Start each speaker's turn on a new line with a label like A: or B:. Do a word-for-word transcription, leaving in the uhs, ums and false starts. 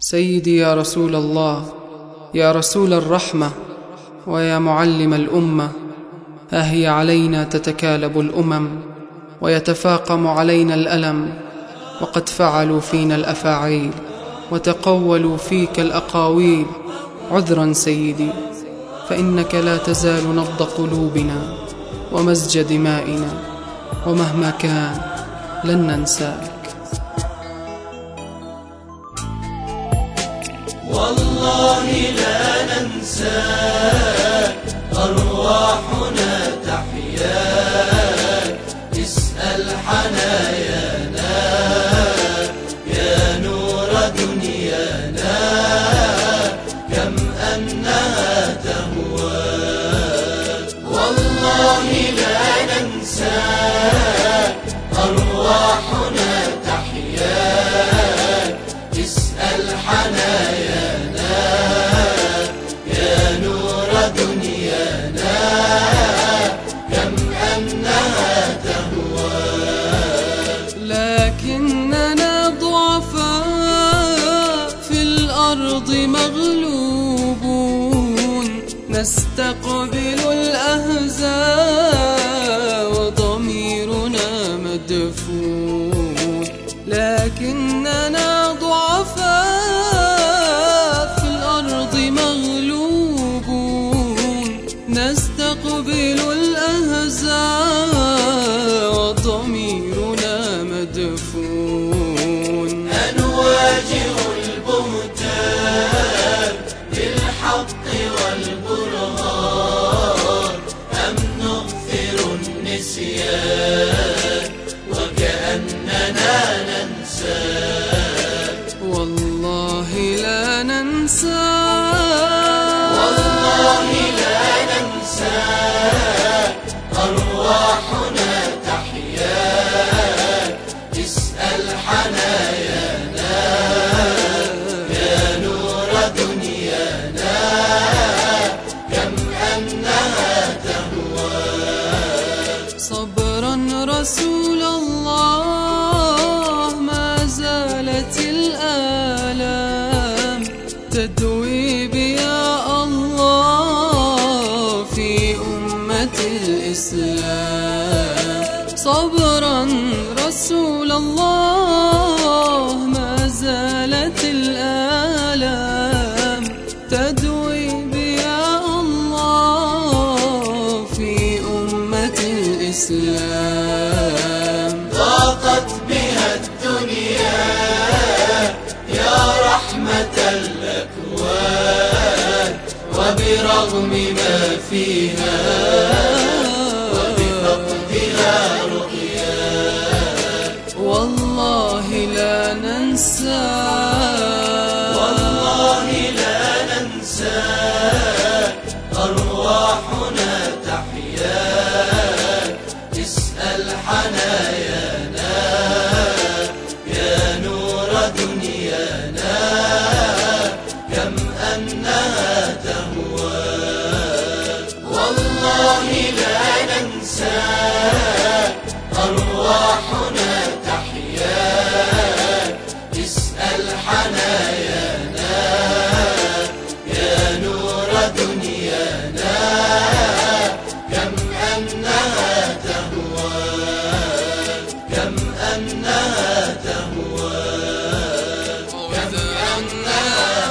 A: سيدي يا رسول الله، يا رسول الرحمة، ويا معلم الأمة، ها هي علينا تتكالب الأمم، ويتفاقم علينا الألم، وقد فعلوا فينا الأفاعيل، وتقولوا فيك الأقاويل. عذرا سيدي، فإنك لا تزال نبض قلوبنا ومزج دمائنا، ومهما كان لن ننساك.
B: والله لا ننساك، أرواحنا تحياك، اسأل حنايانا يا نور دنيانا، كم أنها تهواك. والله لا ننساك، أرواحنا تحياك، اسأل حنايانا يا نور دنيانا، كم أنها تهواك.
A: لكننا ضعفاء في الأرض مغلوبون، نستقبل الأهزاء وضميرنا مدفون. لكننا ضعفاء في الأرض مغلوبون، نستقبل الأهزاء وضميرنا مدفون.
B: نواجه البهتان بالحق والبرهان، أم نغفر النسيان وكأننا ننساك.
A: والله لا ننساك،
B: والله لا ننساك، أرواحنا تحياك، اسأل حنايانا يا نور دنيانا، كم أنها تهواك.
A: صبرا رسول الله، ما زالت الآلام تدويب يا الله في أمة الإسلام. صبرا رسول الله، ما زالت الآلام تدويب يا الله في أمة الإسلام.
B: ضاقت بها الدنيا يا رحمة الأكوان، وبرغم ما فيها وبفقدها رؤياك.
A: والله لا ننساك،
B: والله لا ننساك، أرواحنا تحياك، اسأل حنايانا يا نور دنيانا، كم أنها تهواك. والله لا ننساك، أرواحنا تحياك، اسأل حنايانا يا نور دنيانا، كم أنها تهواك، كم أنها تهواك، كم أنها